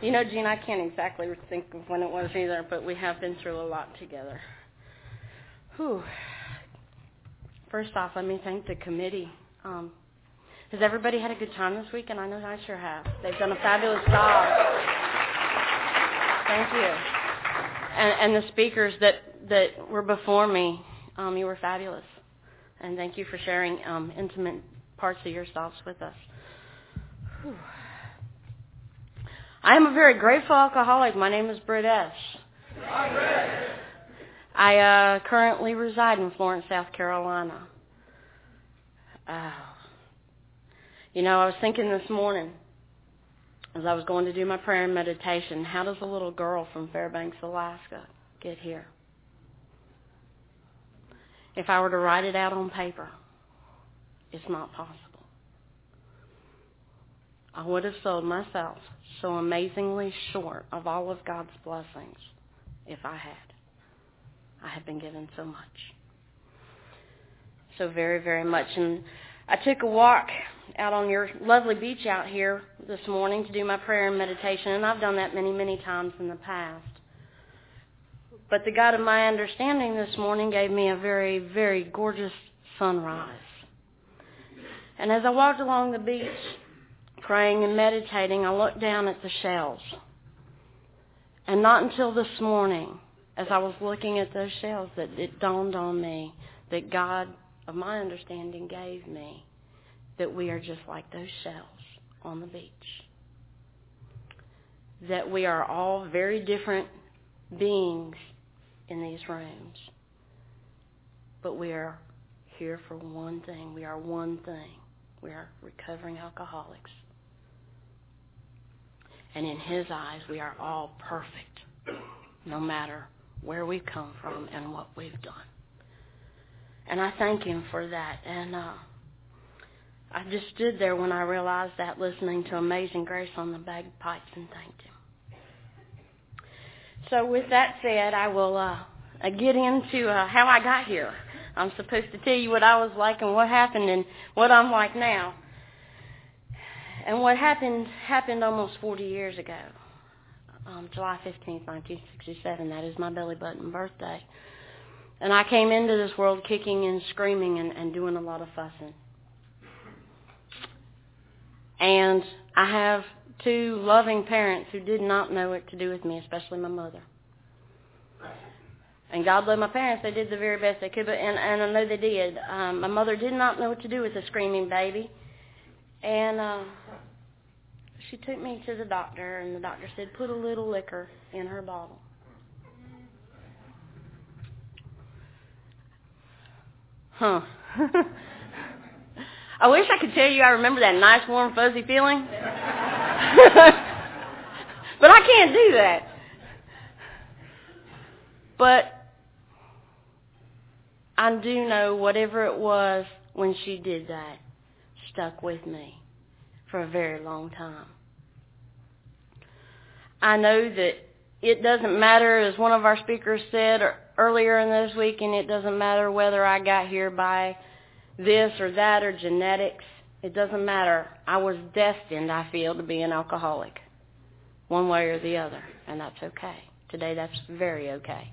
Gene, I can't exactly think of when it was either, but we have been through a lot together. Whew. First off, let me thank the committee. Has everybody had a good time this week? And I know I sure have. They've done a fabulous job. Thank you. And the speakers that were before me, you were fabulous. And thank you for sharing intimate parts of yourselves with us. Whew. I am a very grateful alcoholic. My name is Britt Esch. I currently reside in Florence, South Carolina. I was thinking this morning as I was going to do my prayer and meditation, how does a little girl from Fairbanks, Alaska get here? If I were to write it out on paper, it's not possible. I would have sold myself so amazingly short of all of God's blessings if I had. I have been given so much. So very, very much. And I took a walk out on your lovely beach out here this morning to do my prayer and meditation, and I've done that many, many times in the past. But the God of my understanding this morning gave me a very, very gorgeous sunrise. And as I walked along the beach, praying and meditating, I looked down at the shells. And not until this morning, as I was looking at those shells, that it dawned on me that God of my understanding gave me that we are just like those shells on the beach. That we are all very different beings in these rooms. But we are here for one thing. We are one thing. We are recovering alcoholics. And in His eyes, we are all perfect, no matter where we've come from and what we've done. And I thank Him for that. And I just stood there when I realized that, listening to Amazing Grace on the bagpipes, and thanked Him. So with that said, I will get into how I got here. I'm supposed to tell you what I was like and what happened and what I'm like now. And what happened almost 40 years ago. July 15th, 1967. That is my belly button birthday. And I came into this world kicking and screaming and doing a lot of fussing. And I have two loving parents who did not know what to do with me, especially my mother. And God love my parents. They did the very best they could, and I know they did. My mother did not know what to do with a screaming baby. And she took me to the doctor, and the doctor said, put a little liquor in her bottle. Huh. I wish I could tell you I remember that nice, warm, fuzzy feeling. But I can't do that. But I do know whatever it was when she did that stuck with me for a very long time. I know that it doesn't matter, as one of our speakers said earlier in this week, and it doesn't matter whether I got here by this or that or genetics. It doesn't matter. I was destined, I feel, to be an alcoholic, one way or the other, and that's okay. Today, that's very okay.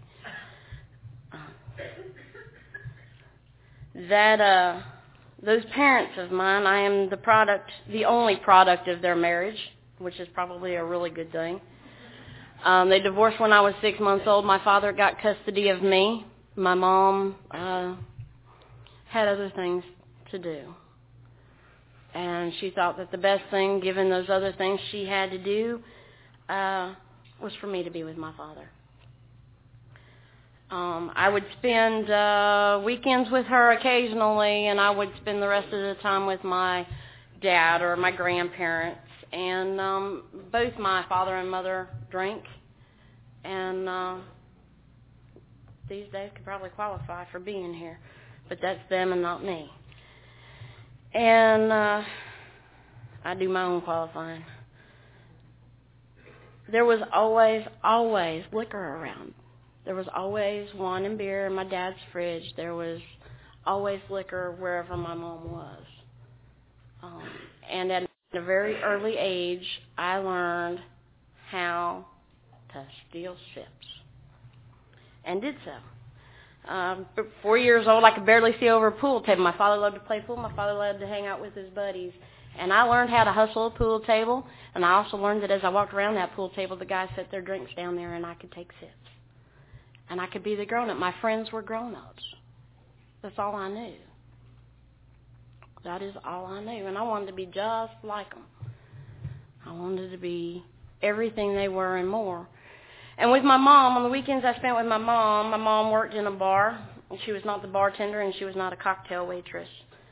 Those parents of mine, I am the only product of their marriage, which is probably a really good thing. They divorced when I was 6 months old. My father got custody of me. My mom had other things to do. And she thought that the best thing, given those other things she had to do, was for me to be with my father. I would spend weekends with her occasionally, and I would spend the rest of the time with my dad or my grandparents. And both my father and mother drink, and these days could probably qualify for being here, but that's them and not me. And I do my own qualifying. There was always liquor around. There was always wine and beer in my dad's fridge. There was always liquor wherever my mom was. And at a very early age, I learned how to steal ships, and did so. 4 years old, I could barely see over a pool table. My father loved to play pool. My father loved to hang out with his buddies. And I learned how to hustle a pool table, and I also learned that as I walked around that pool table, the guys set their drinks down there, and I could take sips. And I could be the grown-up. My friends were grown-ups. That's all I knew. That is all I knew. And I wanted to be just like them. I wanted to be everything they were and more. And with my mom, on the weekends I spent with my mom worked in a bar. And she was not the bartender, and she was not a cocktail waitress.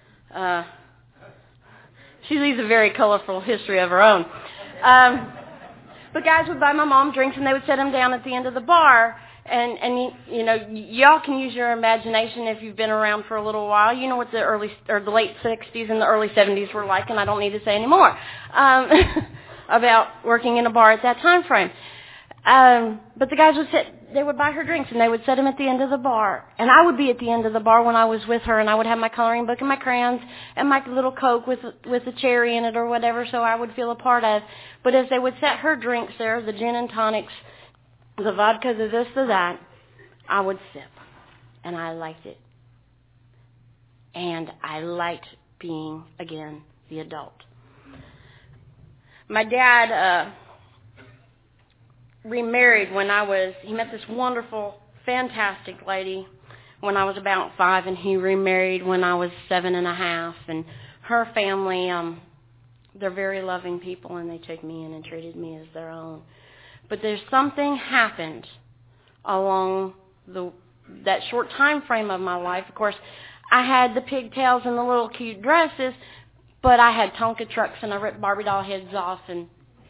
She leads a very colorful history of her own. But guys would buy my mom drinks, and they would set them down at the end of the bar. And you know, y'all can use your imagination if you've been around for a little while. You know what the late 60s and the early 70s were like, and I don't need to say any more about working in a bar at that time frame. But the guys they would buy her drinks, and they would set them at the end of the bar. And I would be at the end of the bar when I was with her, and I would have my coloring book and my crayons and my little Coke with a cherry in it or whatever, so I would feel a part of. But as they would set her drinks there, the gin and tonics, the vodka, the this, the that, I would sip. And I liked it. And I liked being, again, the adult. My dad remarried when he met this wonderful, fantastic lady when I was about 5, and he remarried when I was 7.5. And her family, they're very loving people, and they took me in and treated me as their own. But there's something happened along that short time frame of my life. Of course, I had the pigtails and the little cute dresses, but I had Tonka trucks, and I ripped Barbie doll heads off, and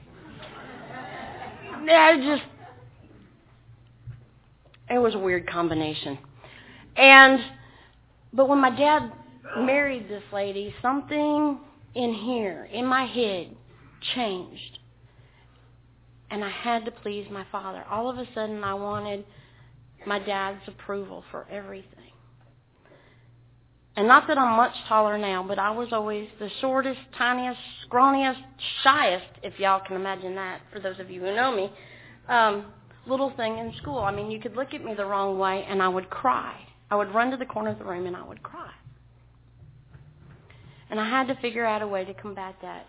it was a weird combination. But when my dad married this lady, something in here, in my head, changed. And I had to please my father. All of a sudden, I wanted my dad's approval for everything. And not that I'm much taller now, but I was always the shortest, tiniest, scrawniest, shyest, if y'all can imagine that, for those of you who know me, little thing in school. I mean, you could look at me the wrong way, and I would cry. I would run to the corner of the room, and I would cry. And I had to figure out a way to combat that.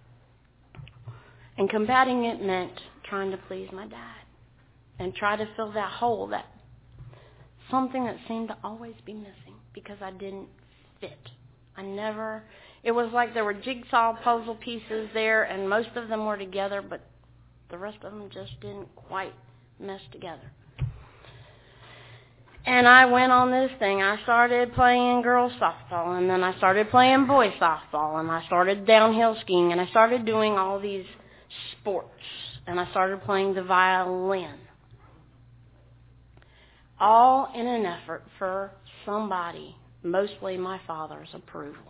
And combating it meant trying to please my dad and try to fill that hole, that something that seemed to always be missing because I didn't fit. It was like there were jigsaw puzzle pieces there, and most of them were together, but the rest of them just didn't quite mesh together. And I went on this thing. I started playing girls softball, and then I started playing boys softball, and I started downhill skiing, and I started doing all these sports, and I started playing the violin. All in an effort for somebody, mostly my father's approval.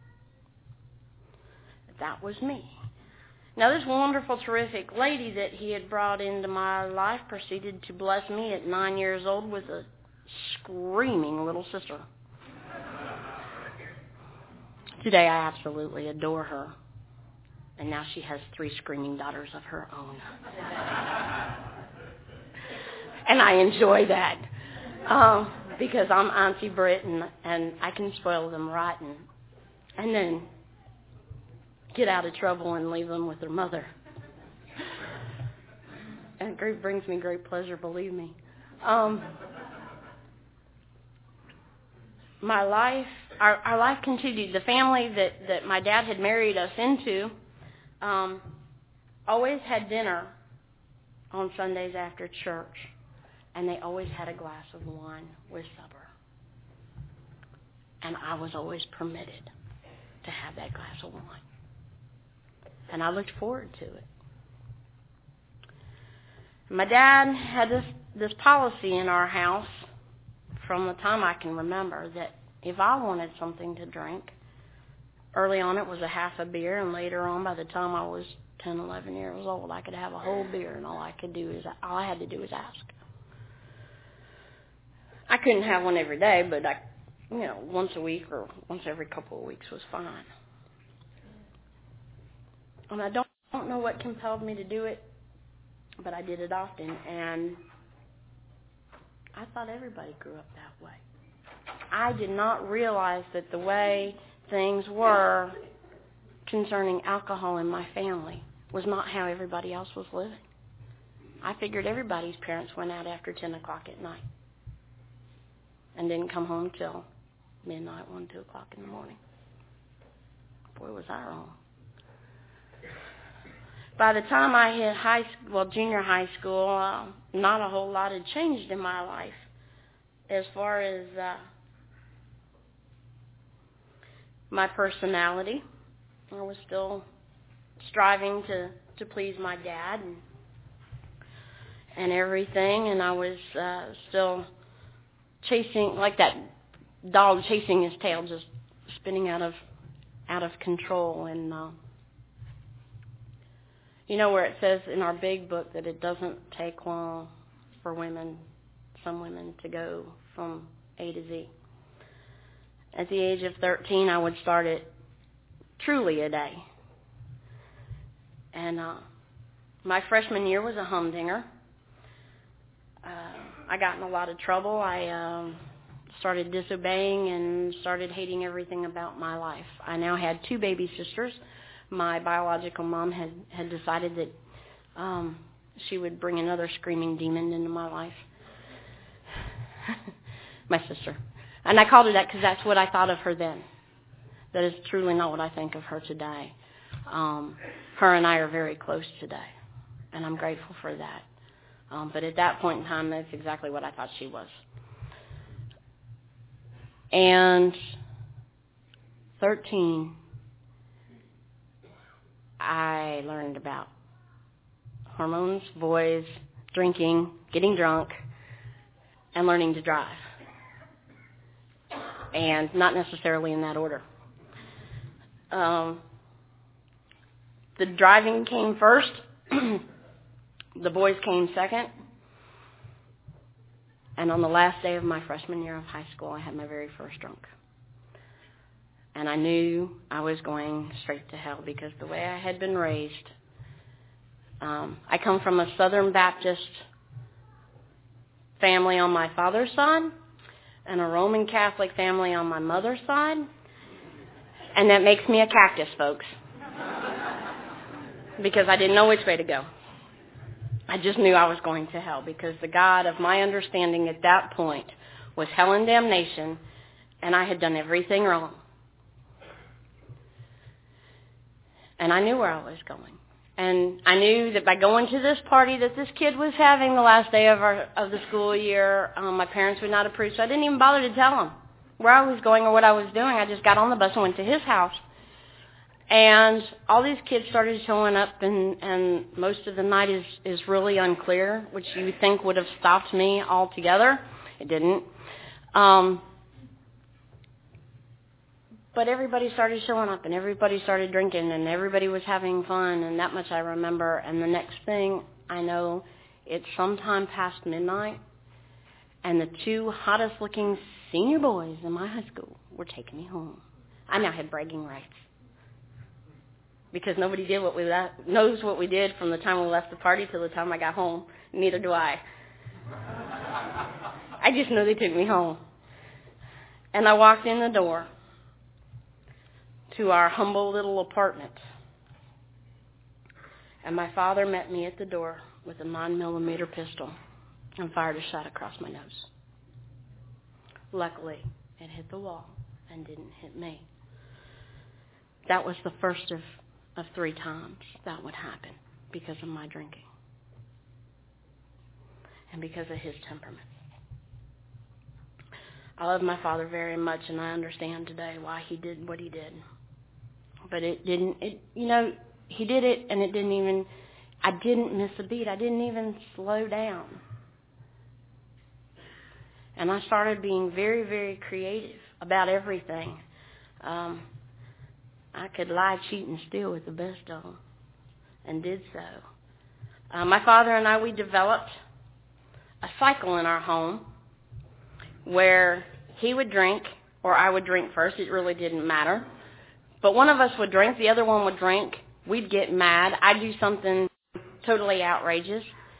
That was me. Now, this wonderful, terrific lady that he had brought into my life proceeded to bless me at 9 years old with a screaming little sister. Today, I absolutely adore her. And now she has 3 screaming daughters of her own. And I enjoy that. Because I'm Auntie Britt, and I can spoil them rotten. And then get out of trouble and leave them with their mother. And it brings me great pleasure, believe me. My life, our life continued. The family that my dad had married us into always had dinner on Sundays after church, and they always had a glass of wine with supper. And I was always permitted to have that glass of wine. And I looked forward to it. My dad had this policy in our house from the time I can remember that if I wanted something to drink, early on it was a half a beer, and later on, by the time I was 10, 11 years old, I could have a whole beer, and all I had to do was ask. I couldn't have one every day, but once a week or once every couple of weeks was fine. And I don't know what compelled me to do it, but I did it often, and I thought everybody grew up that way. I did not realize that the way things were concerning alcohol in my family was not how everybody else was living. I figured everybody's parents went out after 10 o'clock at night and didn't come home till midnight, 1, 2 o'clock in the morning. Boy, was I wrong. By the time I hit junior high school, not a whole lot had changed in my life as far as my personality. I was still striving to please my dad and everything, and I was still chasing, like that dog chasing his tail, just spinning out of control. And you know where it says in our big book that it doesn't take long for some women to go from A to Z. At the age of 13, I would start it truly a day. And my freshman year was a humdinger. I got in a lot of trouble. I started disobeying and started hating everything about my life. I now had 2 baby sisters. My biological mom had decided that she would bring another screaming demon into my life. My sister. And I called her that because that's what I thought of her then. That is truly not what I think of her today. Her and I are very close today, and I'm grateful for that. But at that point in time, that's exactly what I thought she was. And 13, I learned about hormones, boys, drinking, getting drunk, and learning to drive. And not necessarily in that order. The driving came first. The boys came second. And on the last day of my freshman year of high school, I had my very first drunk. And I knew I was going straight to hell because the way I had been raised, I come from a Southern Baptist family on my father's side and a Roman Catholic family on my mother's side. And that makes me a cactus, folks. Because I didn't know which way to go. I just knew I was going to hell because the God of my understanding at that point was hell and damnation, and I had done everything wrong. And I knew where I was going. And I knew that by going to this party that this kid was having the last day of the school year, my parents would not approve, so I didn't even bother to tell them where I was going or what I was doing. I just got on the bus and went to his house. And all these kids started showing up, and most of the night is really unclear, which you would think would have stopped me altogether. It didn't. But everybody started showing up, and everybody started drinking, and everybody was having fun, and that much I remember. And the next thing I know, it's sometime past midnight, and the 2 hottest-looking senior boys in my high school were taking me home. I now had bragging rights. Because nobody knows what we did from the time we left the party till the time I got home. Neither do I. I just know they took me home. And I walked in the door to our humble little apartment. And my father met me at the door with a 9mm pistol and fired a shot across my nose. Luckily, it hit the wall and didn't hit me. That was the first of 3 times that would happen because of my drinking and because of his temperament. I love my father very much, and I understand today why he did what he did. But he did it, and I didn't miss a beat. I didn't even slow down. And I started being very, very creative about everything. I could lie, cheat, and steal with the best of them, and did so. My father and I, we developed a cycle in our home where he would drink or I would drink first. It really didn't matter. But one of us would drink, the other one would drink. We'd get mad. I'd do something totally outrageous,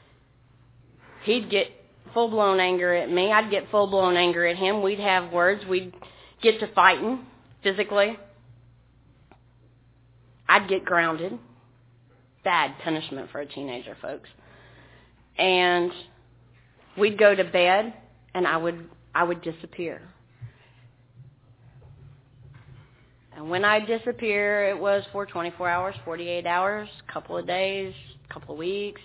He'd get full-blown anger at me. I'd get full-blown anger at him. We'd have words. We'd get to fighting physically. I'd get grounded. Bad punishment for a teenager, folks. And we'd go to bed, and I would disappear. And when I'd disappear, it was for 24 hours, 48 hours, a couple of days, a couple of weeks.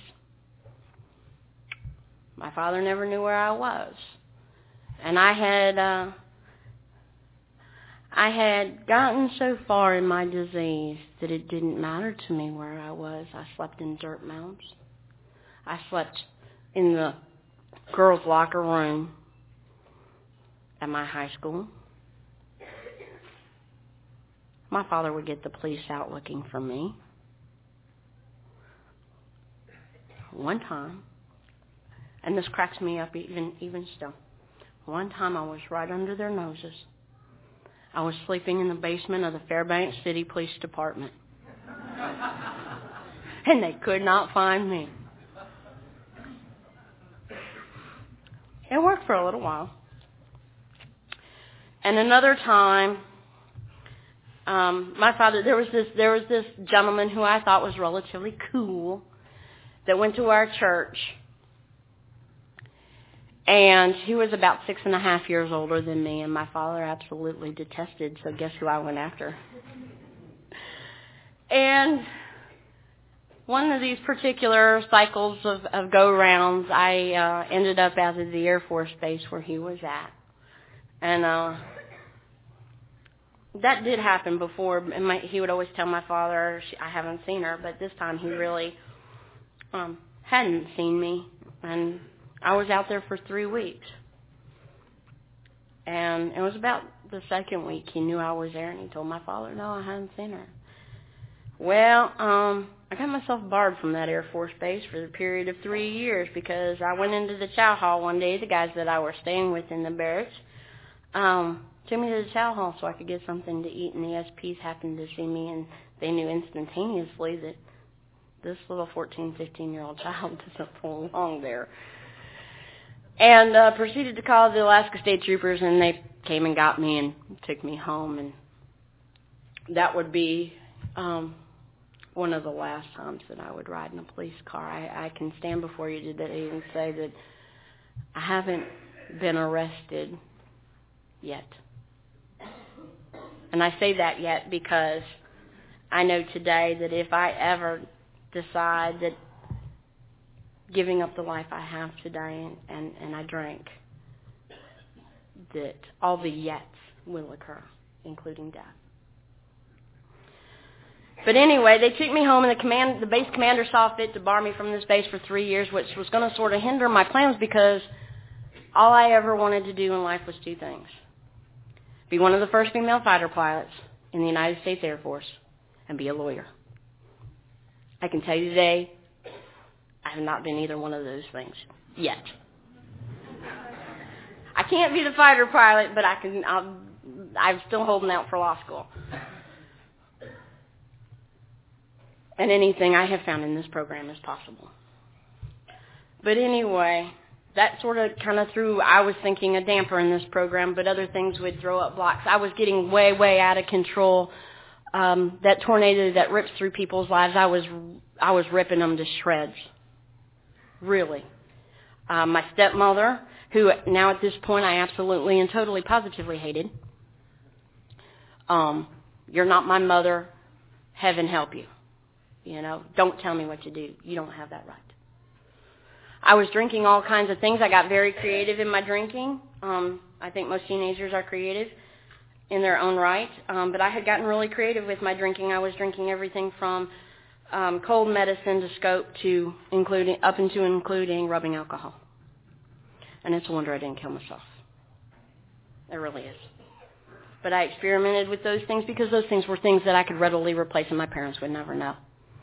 My father never knew where I was. And I had gotten so far in my disease that it didn't matter to me where I was. I slept in dirt mounds. I slept in the girls' locker room at my high school. My father would get the police out looking for me. One time, and this cracks me up even still, one time I was right under their noses. I was sleeping in the basement of the Fairbanks City Police Department. And they could not find me. It worked for a little while. And another time, my father, there was this gentleman who I thought was relatively cool that went to our church. And he was about 6.5 years older than me, and my father absolutely detested, so guess who I went after? And one of these particular cycles of go-rounds, I ended up out of the Air Force Base where he was at. And that did happen before. And he would always tell my father, I haven't seen her, but this time he really hadn't seen me. And I was out there for 3 weeks. And it was about the second week he knew I was there, and he told my father, no, I hadn't seen her. Well, I got myself barred from that Air Force Base for the period of 3 years because I went into the chow hall one day. The guys that I were staying with in the barracks took me to the chow hall so I could get something to eat, and the SPs happened to see me, and they knew instantaneously that this little 14, 15-year-old child doesn't belong there. And proceeded to call the Alaska State Troopers, and they came and got me and took me home. And that would be one of the last times that I would ride in a police car. I can stand before you today and say that I haven't been arrested yet. And I say that yet because I know today that if I ever decide that giving up the life I have today and I drink, that all the yets will occur, including death. But anyway, they took me home, and the base commander saw fit to bar me from this base for 3 years, which was going to sort of hinder my plans because all I ever wanted to do in life was two things. Be one of the first female fighter pilots in the United States Air Force and be a lawyer. I can tell you today, I have not been either one of those things yet. I can't be the fighter pilot, but I'm still holding out for law school. And anything I have found in this program is possible. But anyway, that sort of kind of I was thinking, a damper in this program, but other things would throw up blocks. I was getting way, way out of control. That tornado that rips through people's lives, I was ripping them to shreds. Really. My stepmother, who now at this point I absolutely and totally positively hated. You're not my mother. Heaven help you. You know, don't tell me what to do. You don't have that right. I was drinking all kinds of things. I got very creative in my drinking. I think most teenagers are creative in their own right. But I had gotten really creative with my drinking. I was drinking everything from cold medicine to scope to including rubbing alcohol. And it's a wonder I didn't kill myself. It really is. But I experimented with those things because those things were things that I could readily replace and my parents would never know.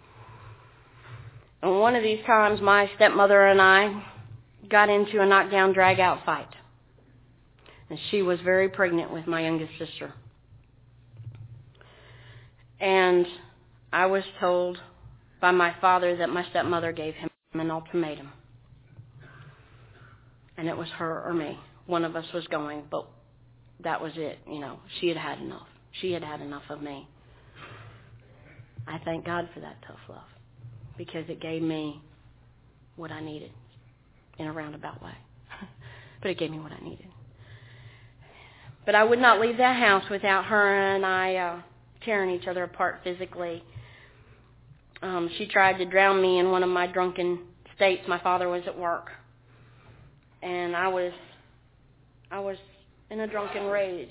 And one of these times, my stepmother and I got into a knockdown, drag-out fight. And she was very pregnant with my youngest sister. And I was told by my father that my stepmother gave him an ultimatum. and it was her or me. One of us was going, but that was it. She had had enough. She had had enough of me. I thank God for that tough love, because it gave me what I needed in a roundabout way. But it gave me what I needed. But I would not leave that house without her and I tearing each other apart physically. She tried to drown me in one of my drunken states. My father was at work, and I was in a drunken rage.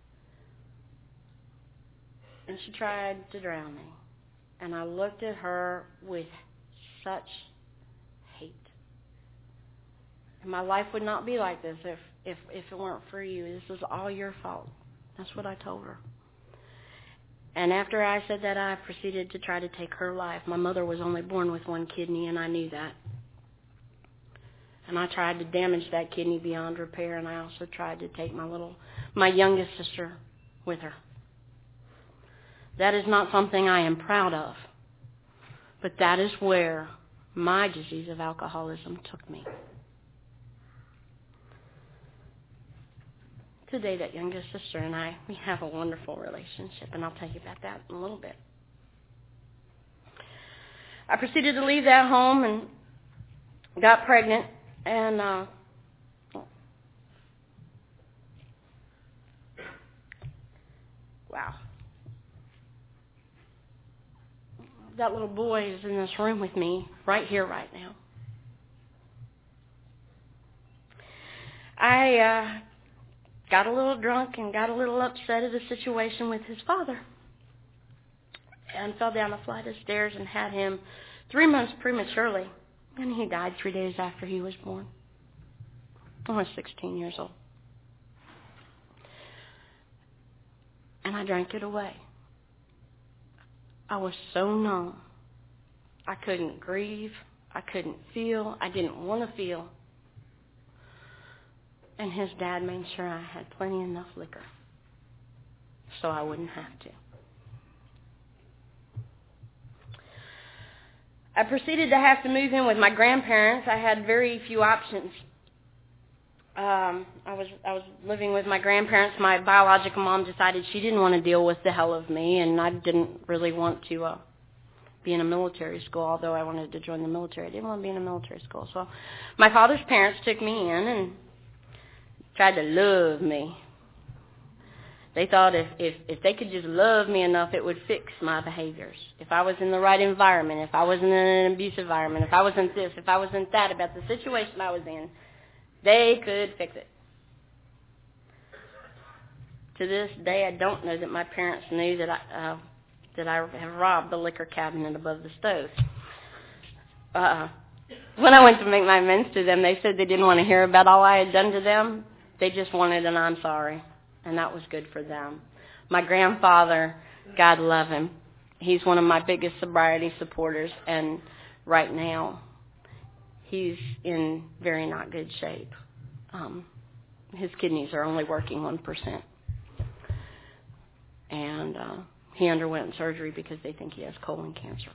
And she tried to drown me. And I looked at her with such hate. And my life would not be like this if it weren't for you. This was all your fault. That's what I told her. And after I said that, I proceeded to try to take her life. My mother was only born with one kidney, and I knew that. And I tried to damage that kidney beyond repair, and I also tried to take my youngest sister with her. That is not something I am proud of, but that is where my disease of alcoholism took me. Today, that youngest sister and I, we have a wonderful relationship, and I'll tell you about that in a little bit. I proceeded to leave that home and got pregnant, and wow. That little boy is in this room with me right here, right now. I got a little drunk and got a little upset at the situation with his father, and fell down a flight of stairs and had him 3 months prematurely, and he died 3 days after he was born. I was 16 years old. And I drank it away. I was so numb. I couldn't grieve. I couldn't feel. I didn't want to feel. And his dad made sure I had plenty enough liquor so I wouldn't have to. I proceeded to have to move in with my grandparents. I had very few options. I was living with my grandparents. My biological mom decided she didn't want to deal with the hell of me, and I didn't really want to be in a military school, although I wanted to join the military. I didn't want to be in a military school. So my father's parents took me in and tried to love me. They thought if they could just love me enough, it would fix my behaviors. If I was in the right environment, if I wasn't in an abusive environment, if I wasn't this, if I wasn't that, about the situation I was in, they could fix it. To this day, I don't know that my parents knew that I have robbed the liquor cabinet above the stove. When I went to make my amends to them, they said they didn't want to hear about all I had done to them. They just wanted an I'm sorry, and that was good for them. My grandfather, God love him, he's one of my biggest sobriety supporters, and right now, he's in very not good shape. His kidneys are only working 1%. And he underwent surgery because they think he has colon cancer.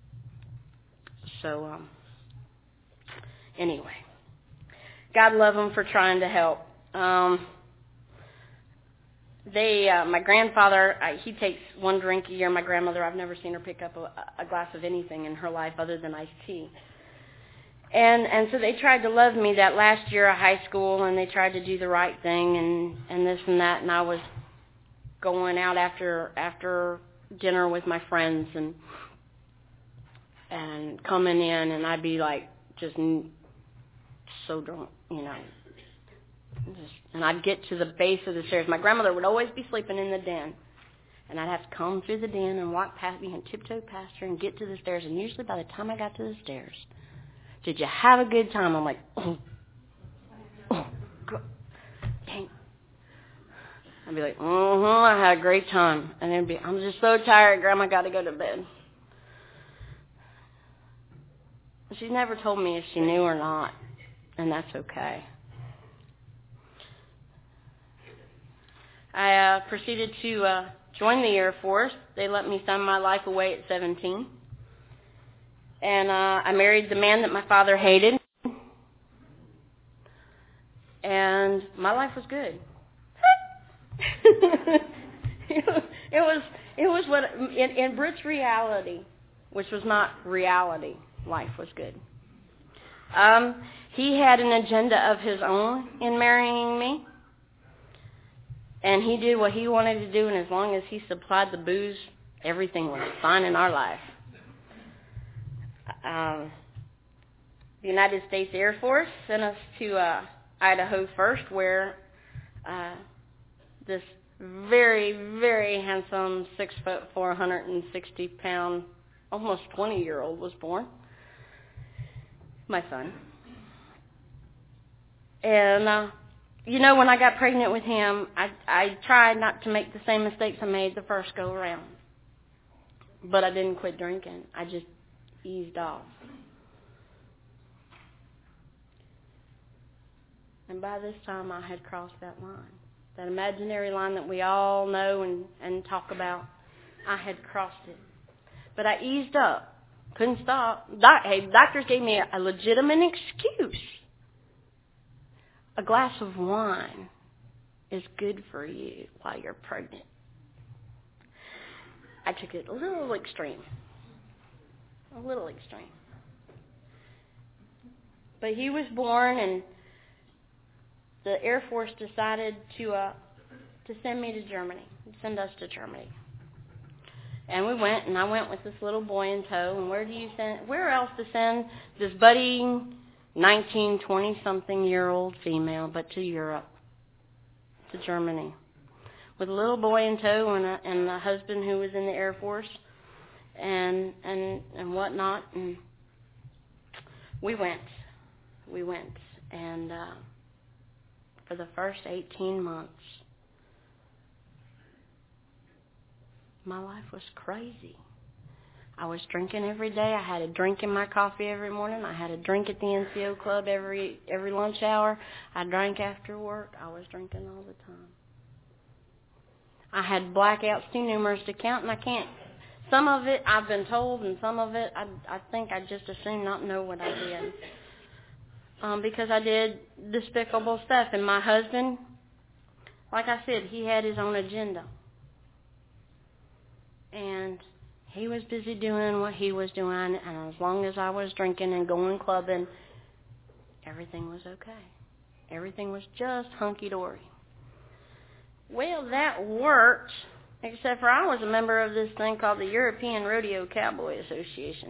So, anyway, God love him for trying to help. My grandfather, he takes one drink a year. My grandmother, I've never seen her pick up a glass of anything in her life other than iced tea. And so they tried to love me that last year of high school, and they tried to do the right thing and this and that, and I was going out after dinner with my friends and coming in, and I'd be like just so drunk, and I'd get to the base of the stairs. My grandmother would always be sleeping in the den, and I'd have to come through the den and walk past me and tiptoe past her and get to the stairs, and usually by the time I got to the stairs, did you have a good time? I'm like, oh, dang. I'd be like, I had a great time. And then I'm just so tired, Grandma, got to go to bed. She never told me if she knew or not, and that's okay. I proceeded to join the Air Force. They let me sign my life away at 17. And I married the man that my father hated. and my life was good. It was what in Britt's reality, which was not reality, life was good. He had an agenda of his own in marrying me, and he did what he wanted to do, and as long as he supplied the booze, everything was fine in our life. The United States Air Force sent us to Idaho first, where this very, very handsome 6'4", 160-pound, almost 20-year-old was born. My son. And, when I got pregnant with him, I tried not to make the same mistakes I made the first go around. But I didn't quit drinking. I just eased off. And by this time, I had crossed that line. That imaginary line that we all know and talk about. I had crossed it. But I eased up. Couldn't stop. Doctors gave me a legitimate excuse. A glass of wine is good for you while you're pregnant. I took it a little extreme. But he was born, and the Air Force decided to send me to Germany, send us to Germany. And we went, and I went with this little boy in tow. And where else to send this budding 19, 20-something-year-old female but to Europe, to Germany, with a little boy in tow and a husband who was in the Air Force and whatnot. And we went, and for the first 18 months, my life was crazy. I was drinking every day. I had a drink in my coffee every morning. I had a drink at the NCO club every lunch hour. I drank after work. I was drinking all the time. I had blackouts too numerous to count, and I can't. Some of it I've been told, and some of it I think I just assumed not know what I did. Because I did despicable stuff. And my husband, like I said, he had his own agenda. And he was busy doing what he was doing, and as long as I was drinking and going clubbing, everything was okay. Everything was just hunky-dory. Well, that worked, except for I was a member of this thing called the European Rodeo Cowboy Association.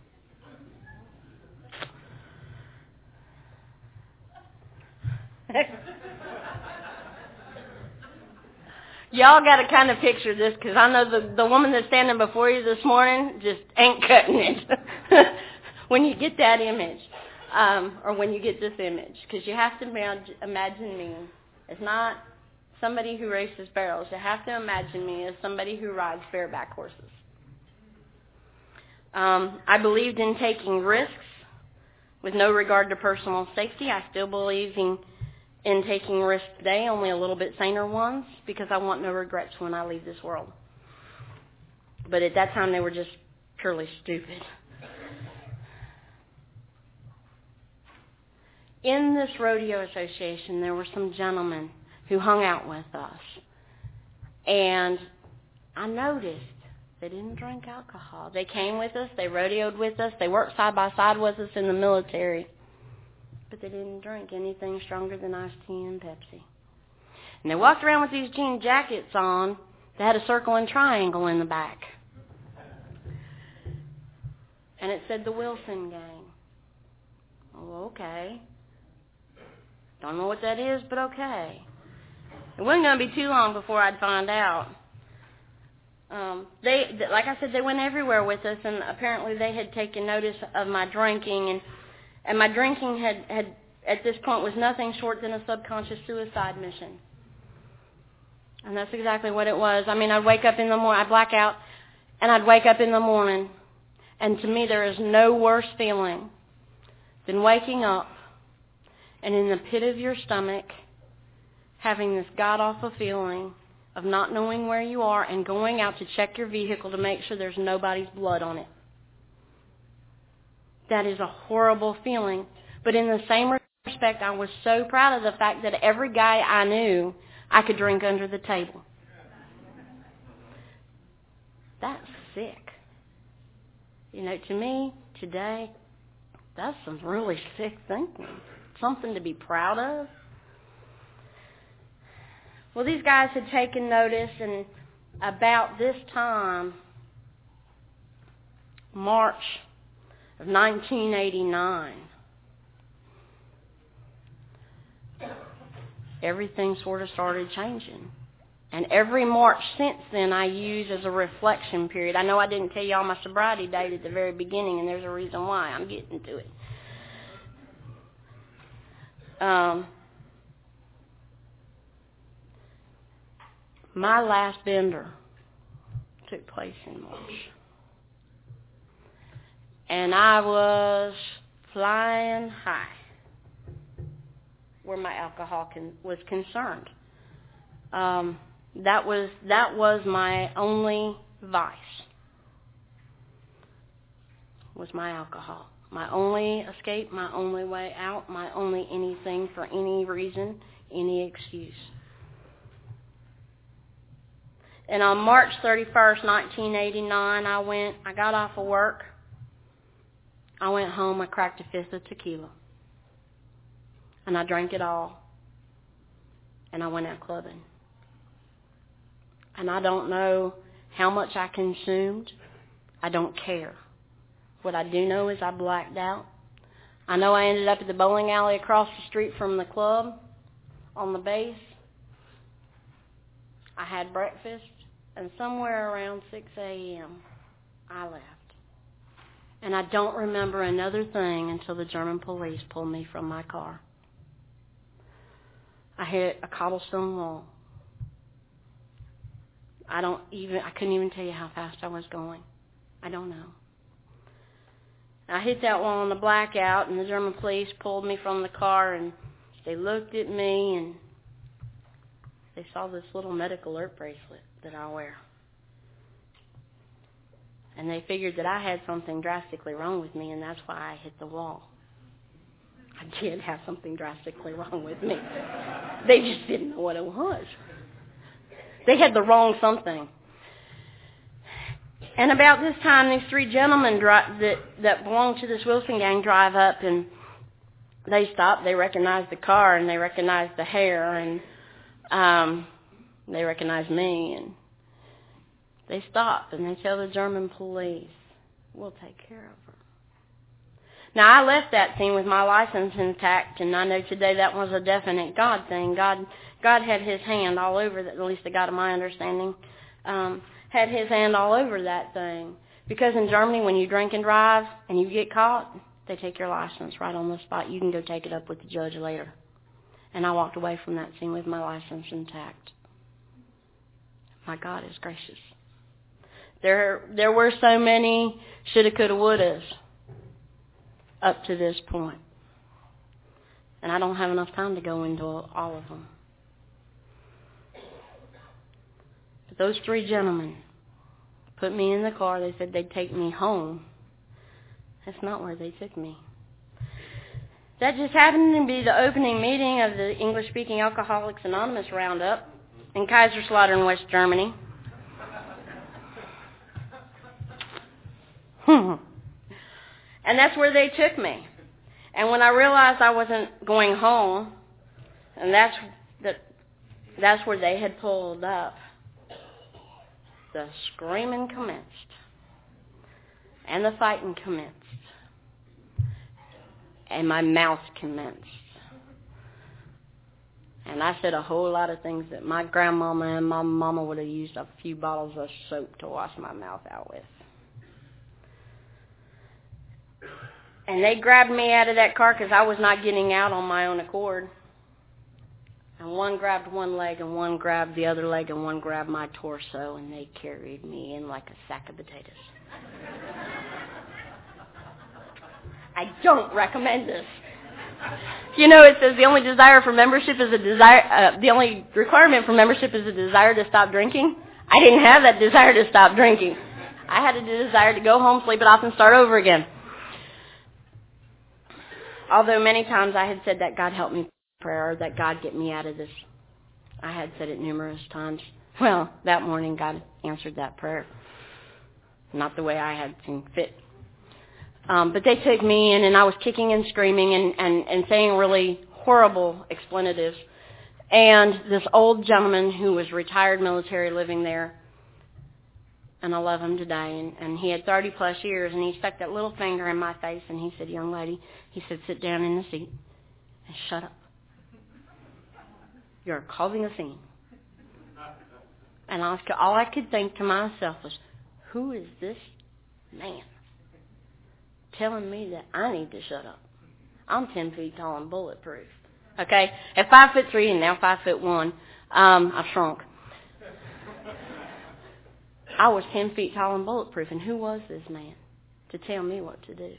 Y'all got to kind of picture this, because I know the woman that's standing before you this morning just ain't cutting it when you get that image, or when you get this image, because you have to imagine me as not somebody who races barrels. You have to imagine me as somebody who rides bareback horses. I believed in taking risks with no regard to personal safety. I still believe in taking risks today, only a little bit saner ones, because I want no regrets when I leave this world. But at that time, they were just purely stupid. In this rodeo association, there were some gentlemen who hung out with us. And I noticed they didn't drink alcohol. They came with us. They rodeoed with us. They worked side by side with us in the military. But they didn't drink anything stronger than iced tea and Pepsi. And they walked around with these jean jackets on that had a circle and triangle in the back. And it said the Wilson Gang. Oh, okay. Don't know what that is, but okay. It wasn't going to be too long before I'd find out. Like I said, they went everywhere with us, and apparently they had taken notice of my drinking, and my drinking had at this point was nothing short than a subconscious suicide mission. And that's exactly what it was. I mean, I'd wake up in the morning, I'd black out, and I'd wake up in the morning, and to me there is no worse feeling than waking up and in the pit of your stomach having this god-awful feeling of not knowing where you are and going out to check your vehicle to make sure there's nobody's blood on it. That is a horrible feeling. But in the same respect, fact, I was so proud of the fact that every guy I knew, I could drink under the table. That's sick. You know, to me, today, that's some really sick thinking. Something to be proud of. Well, these guys had taken notice, and about this time, March of 1989, everything sort of started changing. And every March since then I use as a reflection period. I know I didn't tell you all my sobriety date at the very beginning, and there's a reason why. I'm getting to it. My last bender took place in March. And I was flying high where my alcohol was concerned. That was my only vice, was my alcohol. My only escape, my only way out, my only anything for any reason, any excuse. And on March 31st, 1989, I got off of work. I went home, I cracked a fifth of tequila. And I drank it all. And I went out clubbing. And I don't know how much I consumed. I don't care. What I do know is I blacked out. I know I ended up at the bowling alley across the street from the club on the base. I had breakfast, and somewhere around 6 a.m., I left. And I don't remember another thing until the German police pulled me from my car. I hit a cobblestone wall. I couldn't even tell you how fast I was going. I don't know. I hit that wall on the blackout, and the German police pulled me from the car, and they looked at me, and they saw this little medical alert bracelet that I wear. And they figured that I had something drastically wrong with me, and that's why I hit the wall. I did have something drastically wrong with me. They just didn't know what it was. They had the wrong something. And about this time, these three gentlemen that belonged to this Wilson gang drive up, and they stopped. They recognized the car, and they recognized the hair, and they recognized me, and they stop, and they tell the German police, "We'll take care of her." Now, I left that scene with my license intact, and I know today that was a definite God thing. God had his hand all over that, at least the God of my understanding, had his hand all over that thing. Because in Germany, when you drink and drive and you get caught, they take your license right on the spot. You can go take it up with the judge later. And I walked away from that scene with my license intact. My God is gracious. There were so many shoulda, coulda, wouldas up to this point. And I don't have enough time to go into all of them. But those three gentlemen put me in the car. They said they'd take me home. That's not where they took me. That just happened to be the opening meeting of the English-speaking Alcoholics Anonymous Roundup in Kaiserslautern, West Germany. And that's where they took me. And when I realized I wasn't going home, and that's where they had pulled up, the screaming commenced. And the fighting commenced. And my mouth commenced. And I said a whole lot of things that my grandmama and my mama would have used a few bottles of soap to wash my mouth out with. And they grabbed me out of that car because I was not getting out on my own accord. And one grabbed one leg, and one grabbed the other leg, and one grabbed my torso, and they carried me in like a sack of potatoes. I don't recommend this. You know, it says the only desire for membership is the only requirement for membership is a desire to stop drinking. I didn't have that desire to stop drinking. I had a desire to go home, sleep it off, and start over again. Although many times I had said that God help me prayer, or that God get me out of this. I had said it numerous times. Well, that morning God answered that prayer. Not the way I had seen fit. But they took me in, and I was kicking and screaming and saying really horrible expletives. And this old gentleman who was retired military living there, and I love him today, and he had 30-plus years, and he stuck that little finger in my face, and he said, young lady, he said, sit down in the seat and shut up. You're causing a scene. And all I could think to myself was, who is this man telling me that I need to shut up? I'm 10 feet tall and bulletproof. Okay? At 5'3" and now 5'1", I've shrunk. I was 10 feet tall and bulletproof, and who was this man to tell me what to do?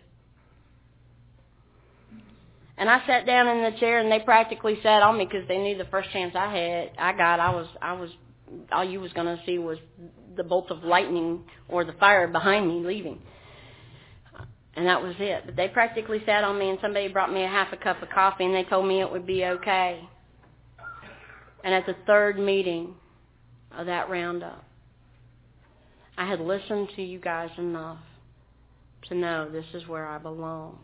And I sat down in the chair, and they practically sat on me because they knew the first chance I got, all you was going to see was the bolt of lightning or the fire behind me leaving. And that was it. But they practically sat on me, and somebody brought me a half a cup of coffee, and they told me it would be okay. And at the third meeting of that roundup, I had listened to you guys enough to know this is where I belonged.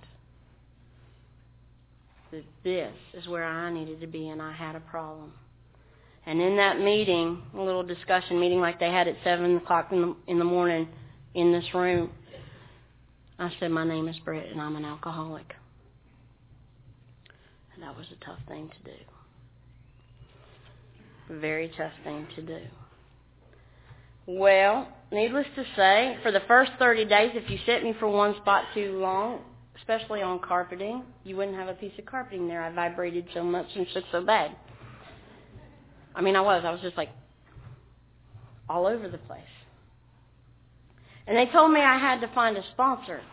That this is where I needed to be, and I had a problem. And in that meeting, a little discussion meeting like they had at 7 o'clock in the morning in this room, I said, my name is Britt, and I'm an alcoholic. And that was a tough thing to do. A very tough thing to do. Well, needless to say, for the first 30 days, if you sit me for one spot too long, especially on carpeting, you wouldn't have a piece of carpeting there. I vibrated so much and shook so bad. I mean, I was just like all over the place. And they told me I had to find a sponsor.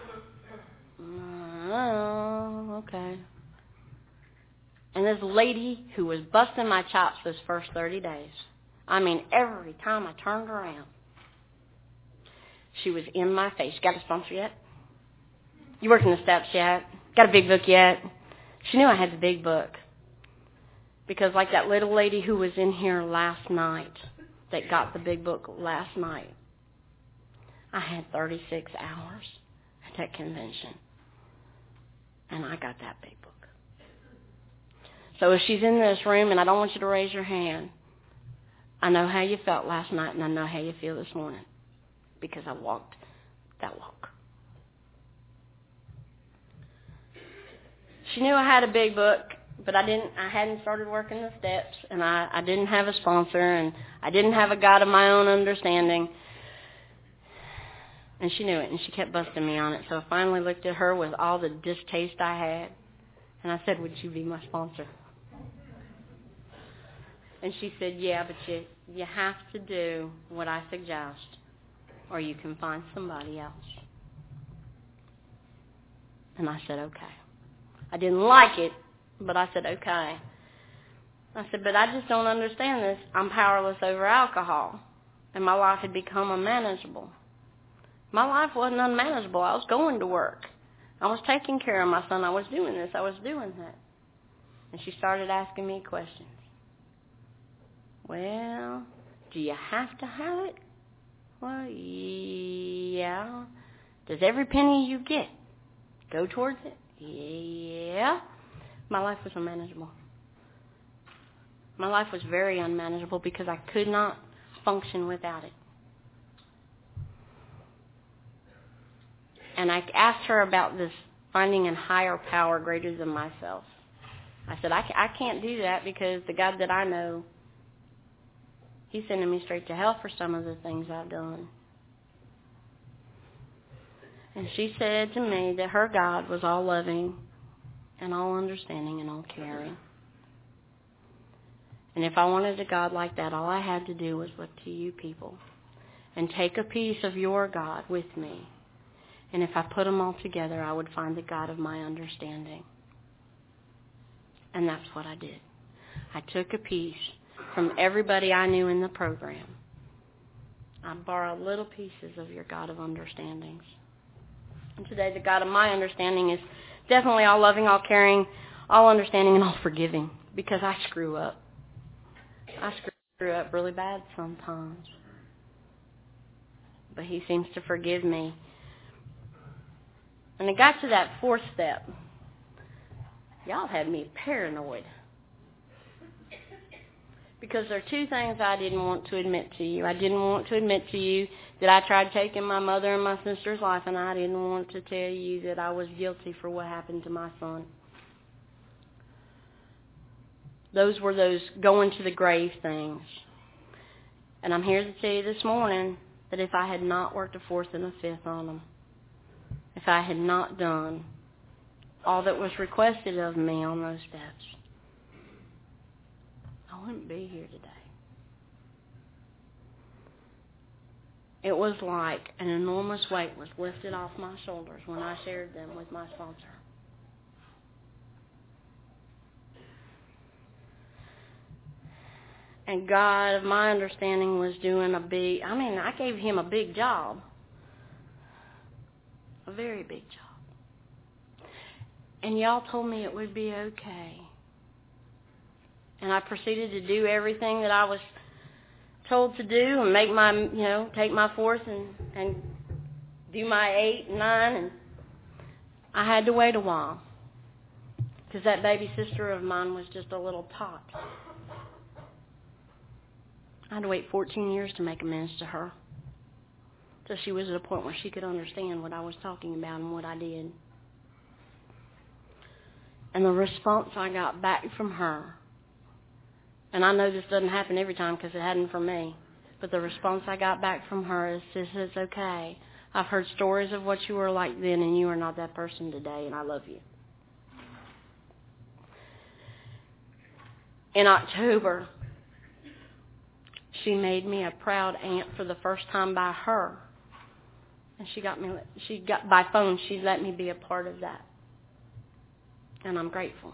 Oh, okay. And this lady who was busting my chops those first 30 days, I mean, every time I turned around, she was in my face. Got a sponsor yet? You working the steps yet? Got a big book yet? She knew I had the big book. Because like that little lady who was in here last night that got the big book last night, I had 36 hours at that convention. And I got that big book. So if she's in this room, and I don't want you to raise your hand, I know how you felt last night, and I know how you feel this morning. Because I walked that walk. She knew I had a big book, but I hadn't started working the steps, and I didn't have a sponsor, and I didn't have a God of my own understanding. And she knew it, and she kept busting me on it. So I finally looked at her with all the distaste I had, and I said, would you be my sponsor? And she said, yeah, but you have to do what I suggest, or you can find somebody else. And I said, okay. I didn't like it, but I said, okay. I said, but I just don't understand this. I'm powerless over alcohol, and my life had become unmanageable. My life wasn't unmanageable. I was going to work. I was taking care of my son. I was doing this. I was doing that. And she started asking me questions. Well, do you have to have it? Well, yeah. Does every penny you get go towards it? Yeah. My life was unmanageable. My life was very unmanageable because I could not function without it. And I asked her about this finding a higher power greater than myself. I said, I can't do that because the God that I know, He's sending me straight to hell for some of the things I've done. And she said to me that her God was all loving and all understanding and all caring. And if I wanted a God like that, all I had to do was look to you people and take a piece of your God with me. And if I put them all together, I would find the God of my understanding. And that's what I did. I took a piece from everybody I knew in the program. I borrowed little pieces of your God of understandings. And today the God of my understanding is definitely all loving, all caring, all understanding, and all forgiving, because I screw up. I screw up really bad sometimes. But he seems to forgive me. And it got to that fourth step. Y'all had me paranoid. Because there are two things I didn't want to admit to you. I didn't want to admit to you that I tried taking my mother and my sister's life, and I didn't want to tell you that I was guilty for what happened to my son. Those were those going to the grave things. And I'm here to tell you this morning that if I had not worked a fourth and a fifth on them, if I had not done all that was requested of me on those steps, I wouldn't be here today. It was like an enormous weight was lifted off my shoulders when I shared them with my sponsor. And God, of my understanding, was doing I gave him a big job. A very big job. And y'all told me it would be okay. And I proceeded to do everything that I was told to do and make take my fourth and do my 8 and 9. And I had to wait a while because that baby sister of mine was just a little tot. I had to wait 14 years to make amends to her till she was at a point where she could understand what I was talking about and what I did. And the response I got back from her, and I know this doesn't happen every time because it hadn't for me, but the response I got back from her is, "Sis, it's okay. I've heard stories of what you were like then, and you are not that person today, and I love you." In October, she made me a proud aunt for the first time by her. And she got by phone, she let me be a part of that. And I'm grateful.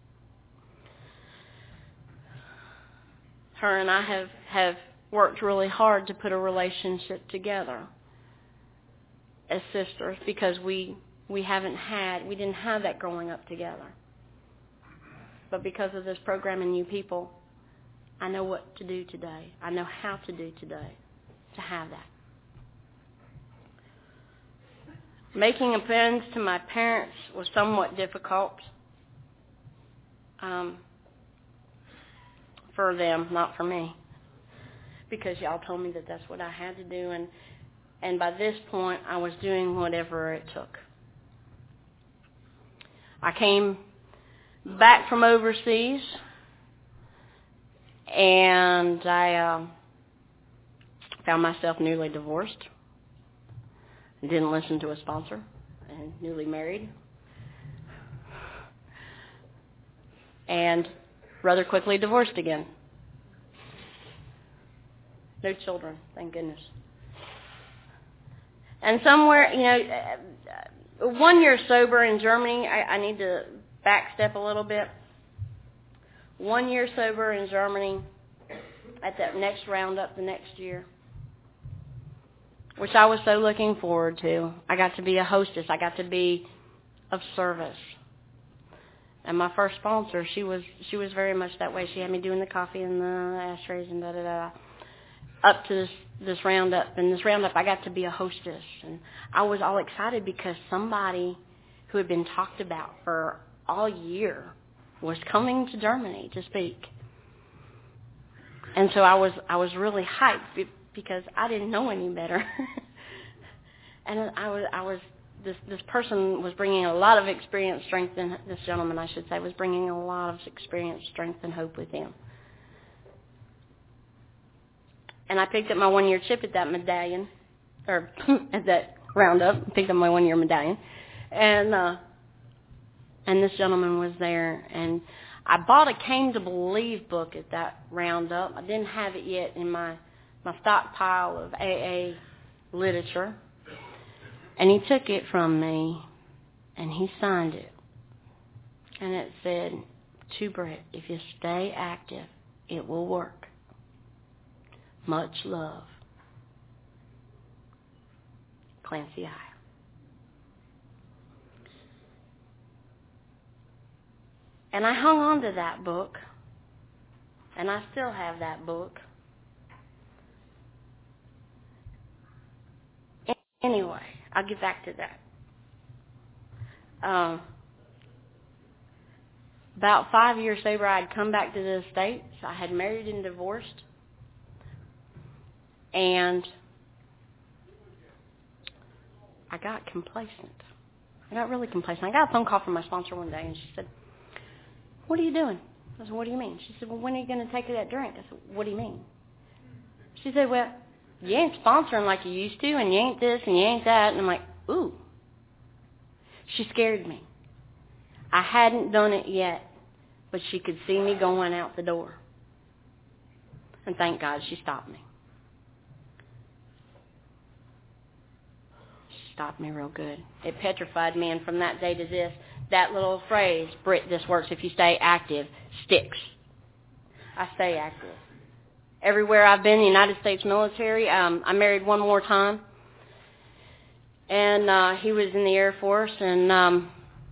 Her and I have worked really hard to put a relationship together as sisters because we didn't have that growing up together. But because of this program and you people, I know what to do today. I know how to do today to have that. Making amends to my parents was somewhat difficult for them, not for me, because y'all told me that that's what I had to do, and by this point I was doing whatever it took. I came back from overseas, and I found myself newly divorced. Didn't listen to a sponsor, and newly married. And rather quickly divorced again. No children, thank goodness. And somewhere, 1 year sober in Germany, I need to backstep a little bit. 1 year sober in Germany at that next roundup the next year, which I was so looking forward to. I got to be a hostess. I got to be of service. And my first sponsor, she was very much that way. She had me doing the coffee and the ashtrays and da-da-da. Up to this roundup. And this roundup, I got to be a hostess. And I was all excited because somebody who had been talked about for all year was coming to Germany to speak. And so I was really hyped because I didn't know any better. And this person was bringing a lot of experience, strength, and this gentleman, I should say, was bringing a lot of experience, strength, and hope with him. And I picked up my 1 year chip at that medallion, or at that roundup. Picked up my 1 year medallion, and this gentleman was there, and I bought a Came to Believe book at that roundup. I didn't have it yet in my stockpile of AA literature. And he took it from me, and he signed it. And it said, "To Brett, if you stay active, it will work. Much love. Clancy I." And I hung on to that book, and I still have that book. Anyway, I'll get back to that. About 5 years sober, I had come back to the States. I had married and divorced. And I got complacent. I got really complacent. I got a phone call from my sponsor one day, and she said, "What are you doing?" I said, "What do you mean?" She said, "Well, when are you going to take that drink?" I said, "What do you mean?" She said, "Well, you ain't sponsoring like you used to, and you ain't this, and you ain't that." And I'm like, ooh. She scared me. I hadn't done it yet, but she could see me going out the door. And thank God she stopped me. She stopped me real good. It petrified me, and from that day to this, that little phrase, "Britt, this works if you stay active," sticks. I stay active. Everywhere I've been, the United States military, I married one more time. And he was in the Air Force, and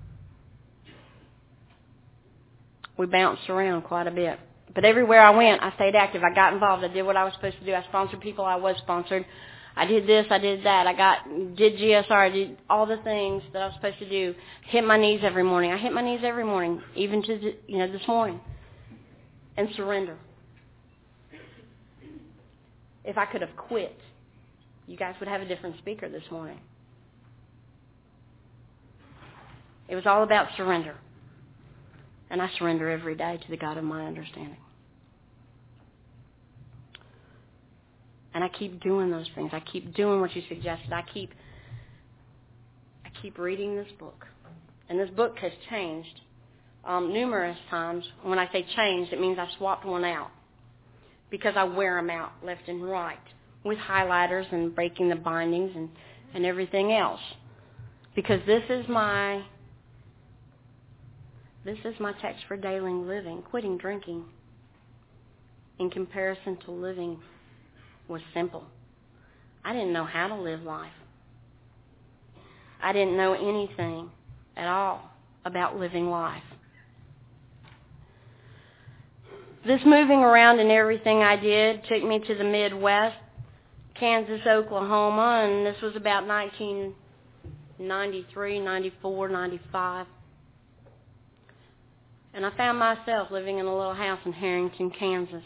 we bounced around quite a bit. But everywhere I went, I stayed active. I got involved. I did what I was supposed to do. I sponsored people I was sponsored. I did this, I did that. Did GSR, I did all the things that I was supposed to do. Hit my knees every morning. I hit my knees every morning, even to this morning. And surrender. If I could have quit, you guys would have a different speaker this morning. It was all about surrender. And I surrender every day to the God of my understanding. And I keep doing those things. I keep doing what you suggested. I keep reading this book. And this book has changed numerous times. When I say changed, it means I swapped one out. Because I wear them out left and right with highlighters and breaking the bindings and everything else. Because this is my text for daily living. Quitting drinking, in comparison to living, was simple. I didn't know how to live life. I didn't know anything at all about living life. This moving around and everything I did took me to the Midwest, Kansas, Oklahoma, and this was about 1993, 94, 95. And I found myself living in a little house in Harrington, Kansas.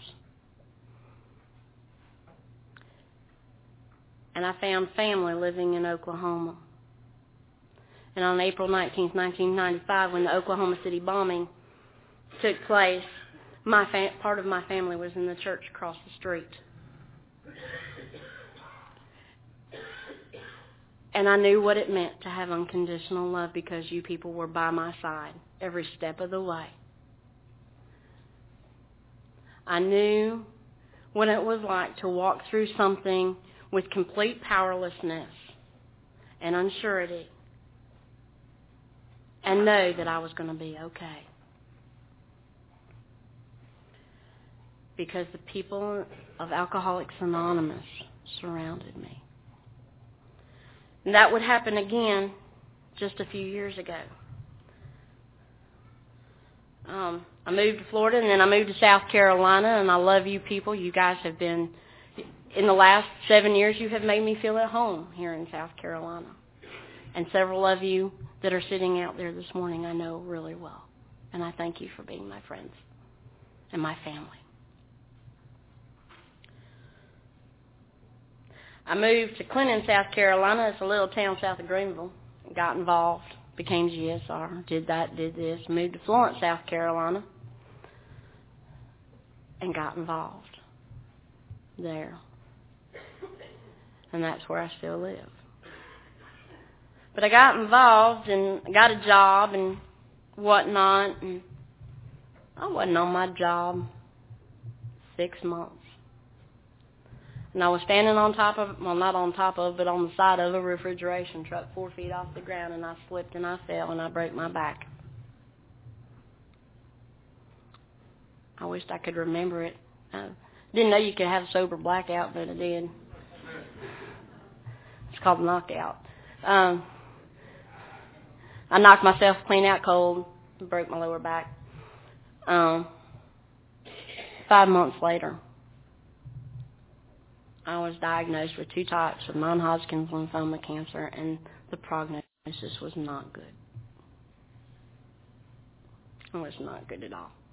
And I found family living in Oklahoma. And on April 19th, 1995, when the Oklahoma City bombing took place, part of my family was in the church across the street. And I knew what it meant to have unconditional love because you people were by my side every step of the way. I knew what it was like to walk through something with complete powerlessness and unsurety and know that I was going to be okay. Because the people of Alcoholics Anonymous surrounded me. And that would happen again just a few years ago. I moved to Florida, and then I moved to South Carolina, and I love you people. You guys have been, in the last 7 years, you have made me feel at home here in South Carolina. And several of you that are sitting out there this morning I know really well. And I thank you for being my friends and my family. I moved to Clinton, South Carolina. It's a little town south of Greenville. Got involved, became GSR, did that, did this. Moved to Florence, South Carolina, and got involved there. And that's where I still live. But I got involved and got a job and whatnot, and I wasn't on my job 6 months. And I was standing on top of, well, not on top of, but on the side of a refrigeration truck 4 feet off the ground, and I slipped and I fell and I broke my back. I wished I could remember it. I didn't know you could have a sober blackout, but I did. It's called knockout. I knocked myself clean out cold and broke my lower back. 5 months later, I was diagnosed with 2 types of non-Hodgkin's lymphoma cancer, and the prognosis was not good. It was not good at all.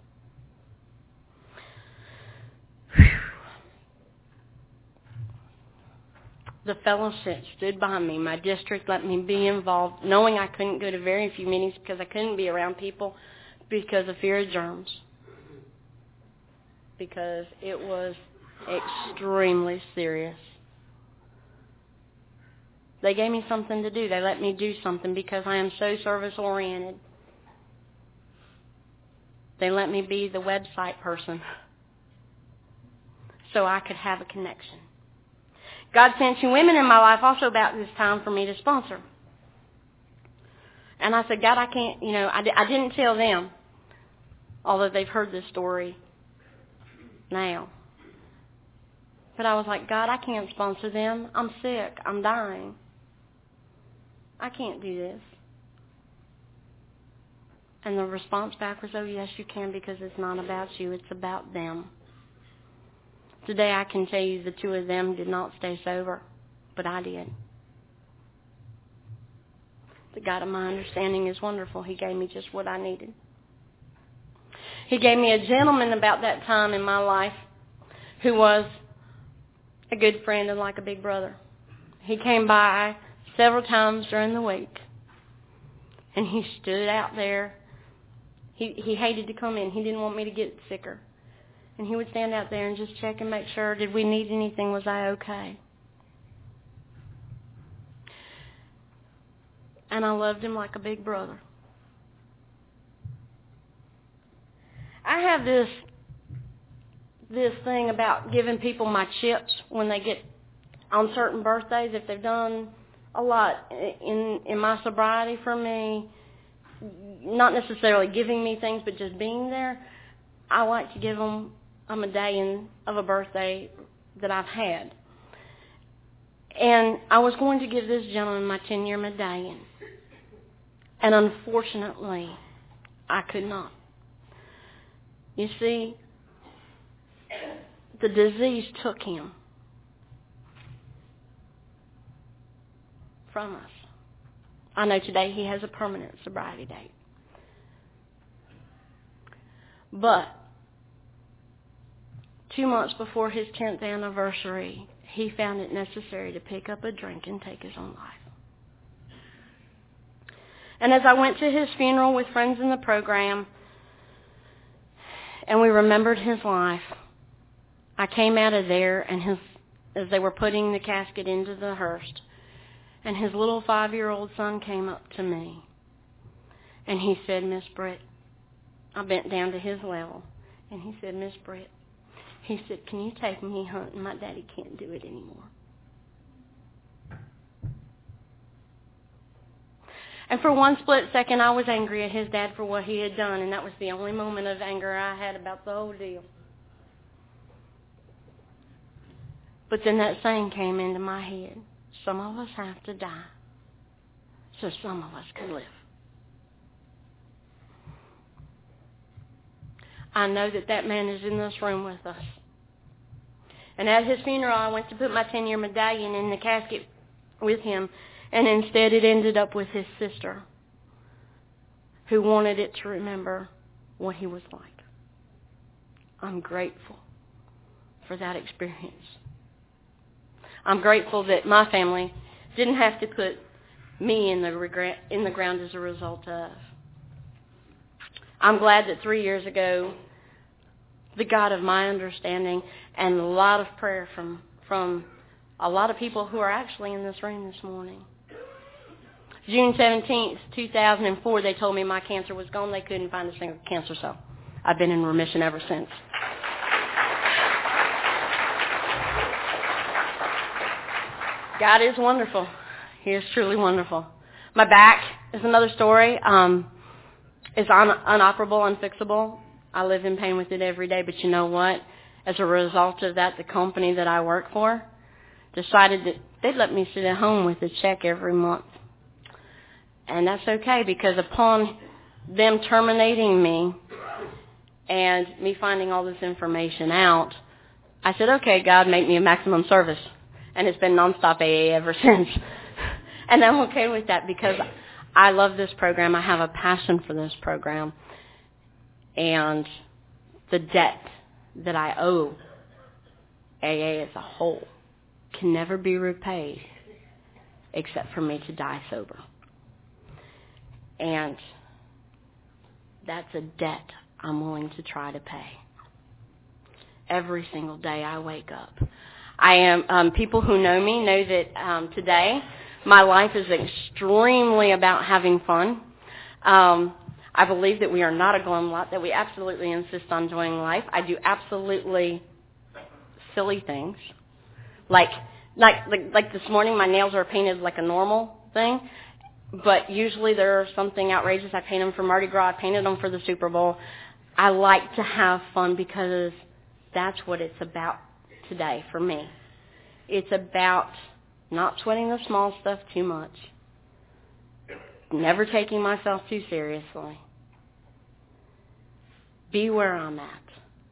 The fellowship stood by me. My district let me be involved, knowing I couldn't go to very few meetings because I couldn't be around people because of fear of germs. Because it was extremely serious. They gave me something to do. They let me do something because I am so service-oriented. They let me be the website person so I could have a connection. God sent 2 women in my life also about this time for me to sponsor. And I said, God, I can't, I didn't tell them, although they've heard this story now. But I was like, God, I can't sponsor them. I'm sick. I'm dying. I can't do this. And the response back was, oh, yes, you can, because it's not about you. It's about them. Today I can tell you the 2 of them did not stay sober, but I did. The God of my understanding is wonderful. He gave me just what I needed. He gave me a gentleman about that time in my life who was a good friend and like a big brother. He came by several times during the week, and he stood out there. He hated to come in. He didn't want me to get sicker. And he would stand out there and just check and make sure, did we need anything? Was I okay? And I loved him like a big brother. I have this thing about giving people my chips when they get on certain birthdays. If they've done a lot in my sobriety for me, not necessarily giving me things, but just being there, I like to give them a medallion of a birthday that I've had. And I was going to give this gentleman my 10-year medallion. And unfortunately, I could not. You see, the disease took him from us. I know today he has a permanent sobriety date. But 2 months before his 10th anniversary, he found it necessary to pick up a drink and take his own life. And as I went to his funeral with friends in the program, and we remembered his life, I came out of there, and as they were putting the casket into the hearse, and his little 5-year-old son came up to me, and he said, Miss Brett, I bent down to his level, and he said, Miss Brett, he said, can you take me hunting? My daddy can't do it anymore. And for one split second, I was angry at his dad for what he had done, and that was the only moment of anger I had about the whole deal. But then that saying came into my head. Some of us have to die so some of us can live. I know that man is in this room with us. And at his funeral, I went to put my 10-year medallion in the casket with him, and instead it ended up with his sister, who wanted it to remember what he was like. I'm grateful for that experience. I'm grateful that my family didn't have to put me in the ground as a result of. I'm glad that 3 years ago, the God of my understanding and a lot of prayer from a lot of people who are actually in this room this morning. June 17th, 2004, they told me my cancer was gone. They couldn't find a single cancer cell. I've been in remission ever since. God is wonderful. He is truly wonderful. My back is another story. It's unoperable, unfixable. I live in pain with it every day, but you know what? As a result of that, the company that I work for decided that they'd let me sit at home with a check every month. And that's okay, because upon them terminating me and me finding all this information out, I said, okay, God, make me a maximum service. And it's been nonstop AA ever since. And I'm okay with that because I love this program. I have a passion for this program. And the debt that I owe AA as a whole can never be repaid except for me to die sober. And that's a debt I'm willing to try to pay. Every single day I wake up. I am, people who know me know that today my life is extremely about having fun. I believe that we are not a glum lot, that we absolutely insist on enjoying life. I do absolutely silly things. Like this morning, my nails are painted like a normal thing, but usually they're something outrageous. I paint them for Mardi Gras. I painted them for the Super Bowl. I like to have fun because that's what it's about today for me. It's about not sweating the small stuff too much, never taking myself too seriously, be where I'm at,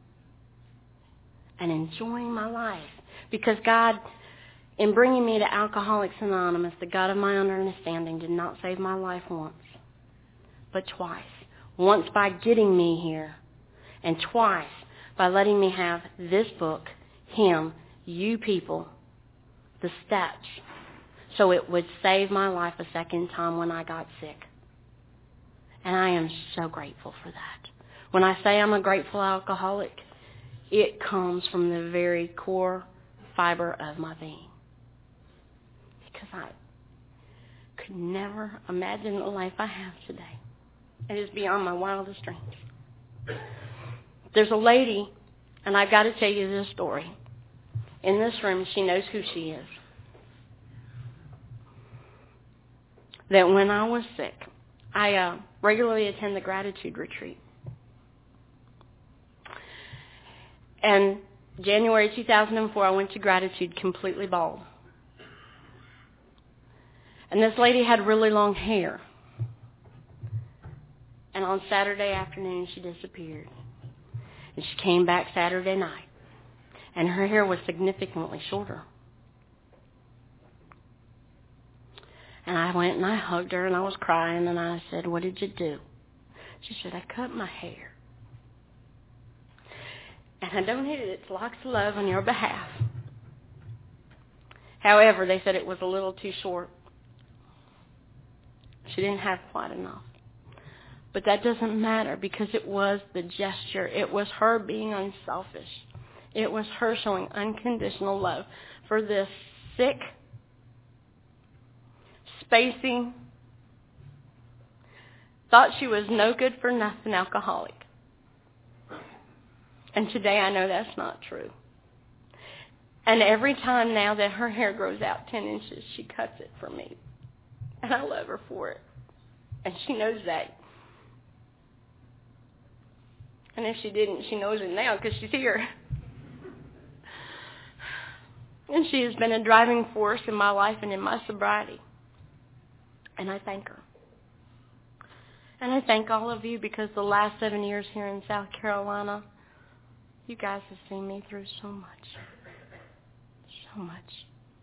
and enjoying my life. Because God, in bringing me to Alcoholics Anonymous, the God of my understanding did not save my life once, but twice. Once by getting me here, and twice by letting me have this book, him, you people, the steps, so it would save my life a second time when I got sick. And I am so grateful for that. When I say I'm a grateful alcoholic, it comes from the very core fiber of my being. Because I could never imagine the life I have today. It is beyond my wildest dreams. There's a lady, and I've got to tell you this story. In this room, she knows who she is. That when I was sick, I regularly attend the gratitude retreat. And January 2004, I went to gratitude completely bald. And this lady had really long hair. And on Saturday afternoon, she disappeared. And she came back Saturday night. And her hair was significantly shorter. And I went and I hugged her and I was crying and I said, "What did you do?" She said, "I cut my hair. And I donated it to Locks of Love on your behalf." However, they said it was a little too short. She didn't have quite enough. But that doesn't matter because it was the gesture. It was her being unselfish. It was her showing unconditional love for this sick, spacing, thought she was no good for nothing alcoholic. And today I know that's not true. And every time now that her hair grows out 10 inches, she cuts it for me. And I love her for it. And she knows that. And if she didn't, she knows it now because she's here. And she has been a driving force in my life and in my sobriety. And I thank her. And I thank all of you because the last 7 years here in South Carolina, you guys have seen me through so much. So much.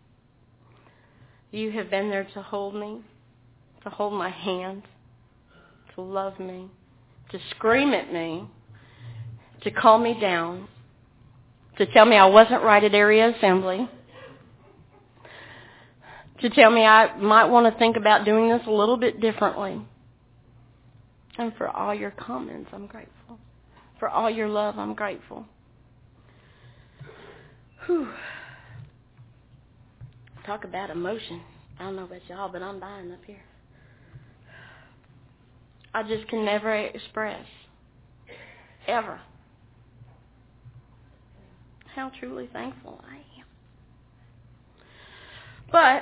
You have been there to hold me, to hold my hand, to love me, to scream at me, to calm me down, to tell me I wasn't right at area assembly, to tell me I might want to think about doing this a little bit differently. And for all your comments, I'm grateful. For all your love, I'm grateful. Whew. Talk about emotion. I don't know about y'all, but I'm dying up here. I just can never express, ever, how truly thankful I am. But,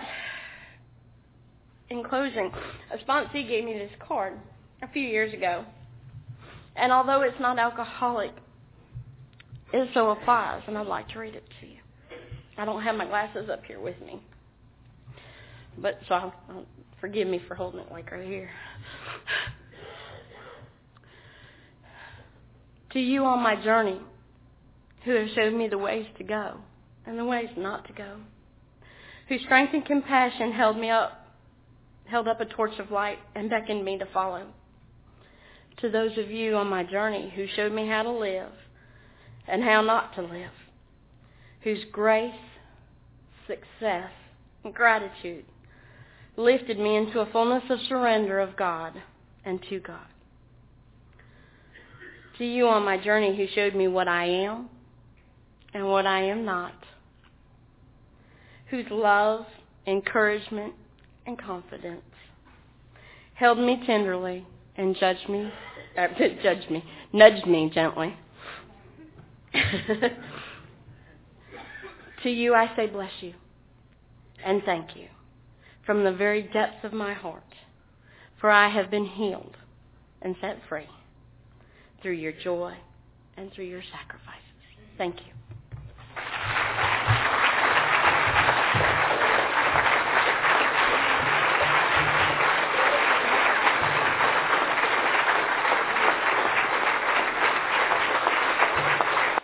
in closing, a sponsee gave me this card a few years ago. And although it's not alcoholic, it so applies, and I'd like to read it to you. I don't have my glasses up here with me. But so forgive me for holding it like right here. To you on my journey, who have showed me the ways to go and the ways not to go, whose strength and compassion held up a torch of light and beckoned me to follow. To those of you on my journey who showed me how to live and how not to live, whose grace, success, and gratitude lifted me into a fullness of surrender of God and to God. To you on my journey who showed me what I am and what I am not, whose love, encouragement, and confidence held me tenderly and nudged me gently. To you I say bless you and thank you from the very depths of my heart, for I have been healed and set free through your joy and through your sacrifices. Thank you.